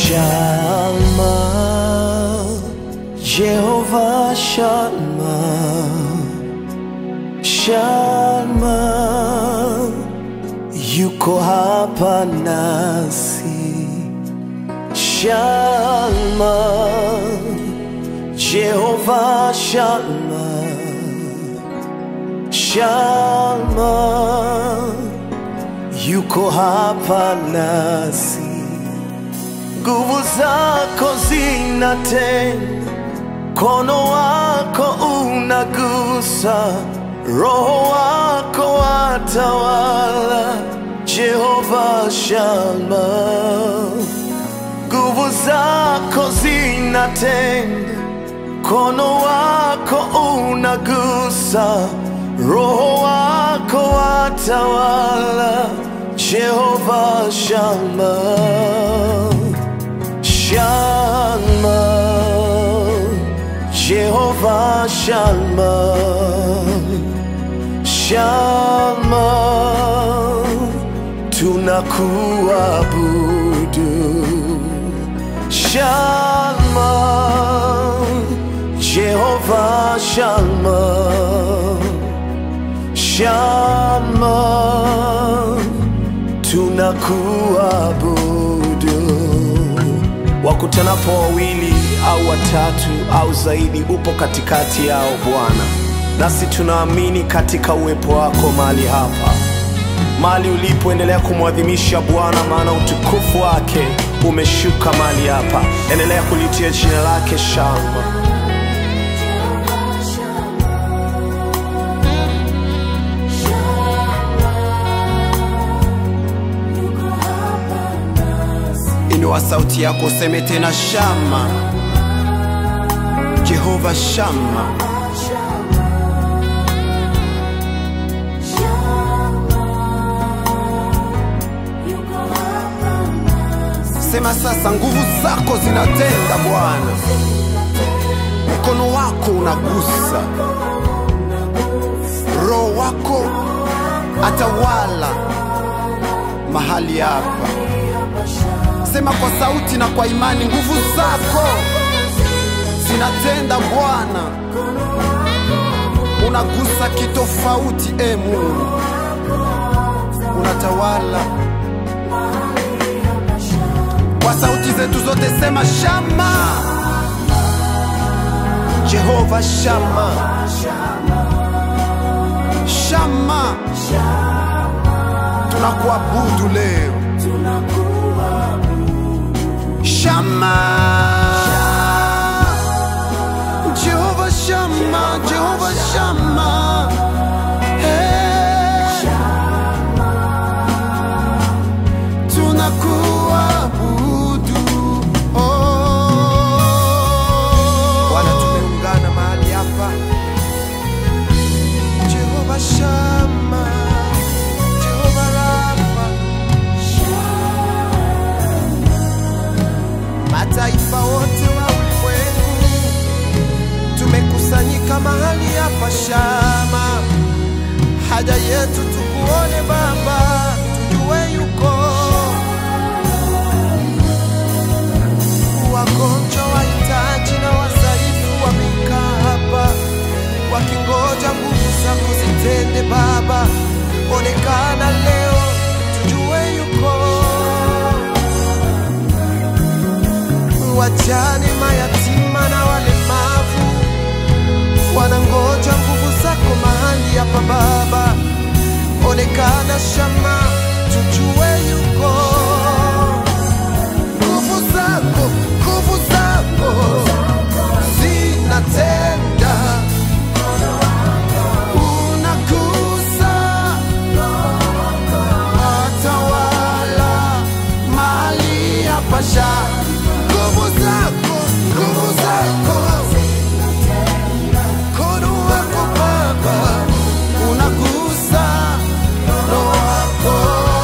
Shalma, Jehovah Shalma, Shalma, yuko hapa nasi. Shalma, Jehovah Shalma, Shalma, yuko hapa nasi. Nguvu zako zinatenda, mkono wako unagusa, Roho wako watawala. Jehovah Shalma, nguvu zako zinatenda, mkono wako unagusa, Roho wako watawala. Jehovah Shalma, Shalma, Jehovah Shalma, Shalma, tunakuabudu. Shalma, Jehovah Shalma, Shalma, tunakuabudu. Wakutanapo wawili au watatu au zaidi, upo katikati yao Bwana, nasi tunaamini katika uwepo wako mahali hapa. Mahali ulipo, endelea kumwadhimisha Bwana, maana utukufu wake umeshuka mahali hapa. Endelea kulitia jina lake shangwe. Inua sauti yako, useme tena Shama, Jehovah Shama. Sema sasa, nguvu zako zinatenda Bwana, mkono wako unagusa, Roho wako atawala mahali hapa. Sema kwa sauti na kwa imani, nguvu zako zinatenda Bwana, unagusa kitofauti. Mungu unatawala. Kwa sauti zetu zote sema Shama, Jehovah Shama, Shama, tunakuabudu leo. Shama, Jehovah Shama, Jehovah Shama, hey. Tunakuabudu, Bwana, tumeungana mahali hapa. Jehovah Shama, Jehovah Rafa, mataifa wote wa ulimwengu tumekusanyika mahali hapa Shama. Haja yetu tukuone Baba, tujue yuko. Wagonjwa, wahitaji na wadhaifu wamekaa hapa wakingoja nguvu zako zitende Baba. Onekana leo, tujue yuko. Wajane, mayatima na walemavu wanangoja nguvu zako mahali hapa Baba. Onekana Shama, tujue yuko. Nguvu zako zinatenda, unagusa, atawala mahali hapa Shama. Nguvu zako, mkono wako Baba unagusa, Roho wako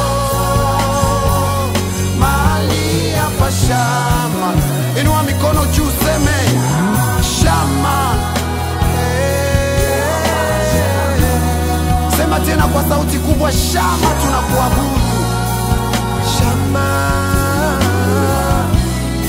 mahali hapa Shama. Inua mikono juu, seme Shama, sema tena kwa sauti kubwa, Shama, tunakuabudu. Shama,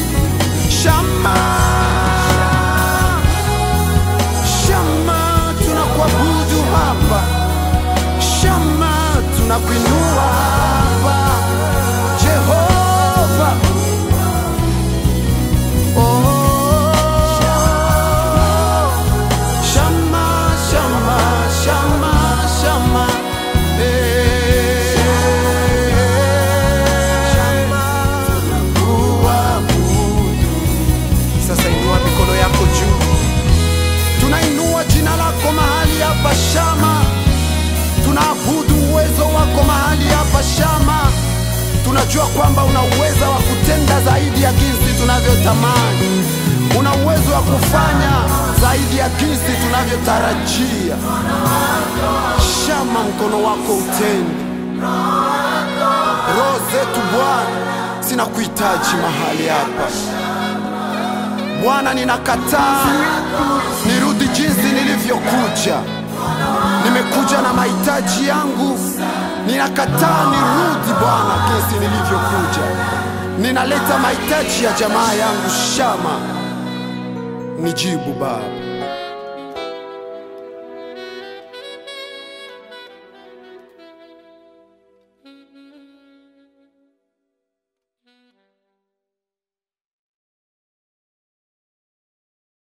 tunajua kwamba una uwezo wa kutenda zaidi ya jinsi tunavyotamani. Una uwezo wa kufanya zaidi ya jinsi tunavyotarajia. Shama mkono wako utende. Roho zetu Bwana zinakuhitaji mahali hapa. Bwana, ninakataa nirudi jinsi nilivyokuja. Nimekuja na mahitaji yangu. Ninakataa nirudi Bwana jinsi nilivyokuja. Ninaleta mahitaji ya jamaa yangu. Shama, nijibu Baba.